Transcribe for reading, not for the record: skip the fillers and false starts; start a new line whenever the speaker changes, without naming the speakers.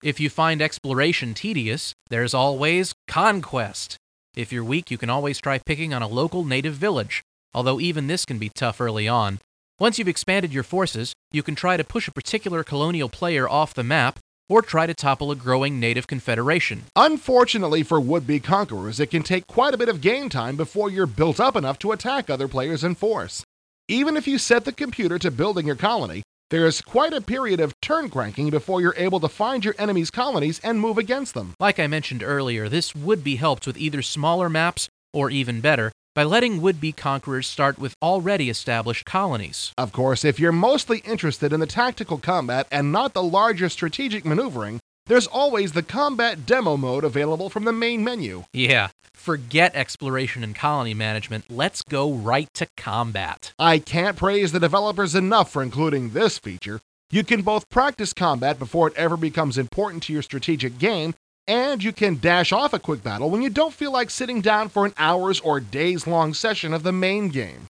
If you find exploration tedious, there's always conquest. If you're weak, you can always try picking on a local native village, although even this can be tough early on. Once you've expanded your forces, you can try to push a particular colonial player off the map, or try to topple a growing native confederation.
Unfortunately for would-be conquerors, it can take quite a bit of game time before you're built up enough to attack other players in force. Even if you set the computer to building your colony, there is quite a period of turn cranking before you're able to find your enemy's colonies and move against them.
Like I mentioned earlier, this would be helped with either smaller maps, or even better, by letting would-be conquerors start with already established colonies.
Of course, if you're mostly interested in the tactical combat and not the larger strategic maneuvering, there's always the combat demo mode available from the main menu.
Yeah, forget exploration and colony management, let's go right to combat.
I can't praise the developers enough for including this feature. You can both practice combat before it ever becomes important to your strategic game, and you can dash off a quick battle when you don't feel like sitting down for an hours or days long session of the main game.